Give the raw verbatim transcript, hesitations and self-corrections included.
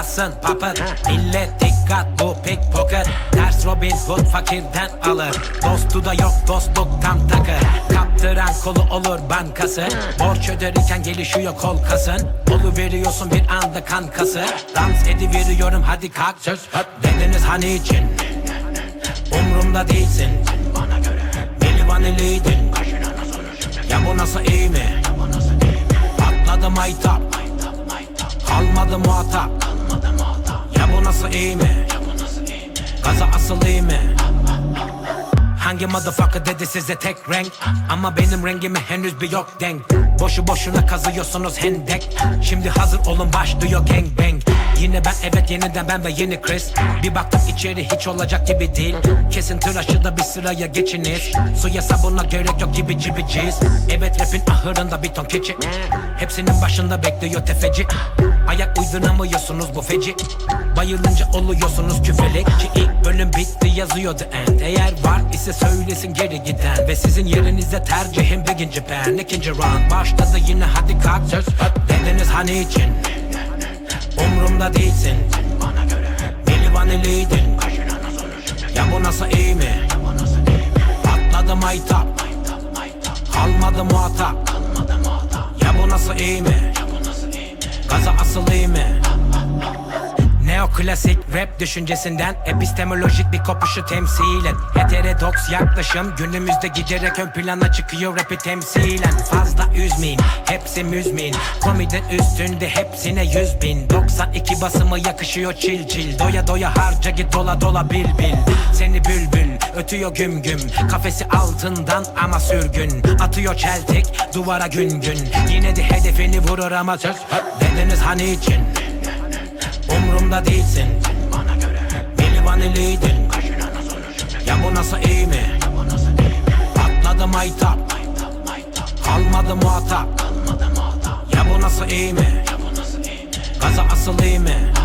kalsın papıt. Millet dikkat, bu pickpocket. Ters Robin Hood fakirden alır. Dostu da yok, dostluk tam takır. Kaptıran kolu olur bankası. Borç öderken gelişiyor kol kasın. Oluveriyorsun bir anda kankası. Dans ediveriyorum hadi kalk söz höp. Dediniz hani için umrumda değilsin. Deli vaniliydin. Ya bu nasıl iyi mi? Patladı maytap. Kalmadı muhatap. Ya bu nasıl iyi mi? Gaza asıl iyi mi? Hangi motherfucker dedi size tek renk? Ama benim rengime henüz bir yok denk. Boşu boşuna kazıyorsunuz hendek. Şimdi hazır olun başlıyor gangbang. Yine ben evet yeniden ben ve yeni Chris. Bir baktım içeri hiç olacak gibi değil. Kesin tıraşı da bir sıraya geçiniz. Suya sabuna gerek yok gibi cibiciz. Evet rapin ahırında bir ton keçi. Hepsinin başında bekliyor tefeci. Ayak uyduramıyorsunuz bu feci. Bayılınca oluyorsunuz küfelik. Ki ilk bölüm bitti yazıyor the end. Eğer var ise söylesin geri giden. Ve sizin yerinizde tercihim birinci ben. İkinci round başladı yine hadi kalk söz höp. Dediniz hani için umrumda değilsin. Deli vaniliydin. Ya bu nasıl iyi mi? Patladı maytap. Kalmadı muhatap. Ya bu nasıl iyi mi? Gaza asıl iyi mi? Neoklasik rap düşüncesinden epistemolojik bir kopuşu temsilen. Heterodoks yaklaşım günümüzde giderek ön plana çıkıyor rapi temsilen. Fazla üzmeyin, hepsi müzmin. Komiden üstünde hepsine yüz bin. doksan iki basımı yakışıyor çil çil. Doya doya harca git dola dola bil bil. Seni bülbül ötüyor güm güm. Kafesi altından ama sürgün. Atıyor çeltik duvara gün gün. Yine de hedefini vurur ama söz höp. Dediniz hani için umrumda değilsin. Deli vaniliydin. Ya bu nasıl iyi mi? Patladı maytap. Kalmadı muhatap. Ya bu nasıl iyi mi? Gaza asıl iyi mi?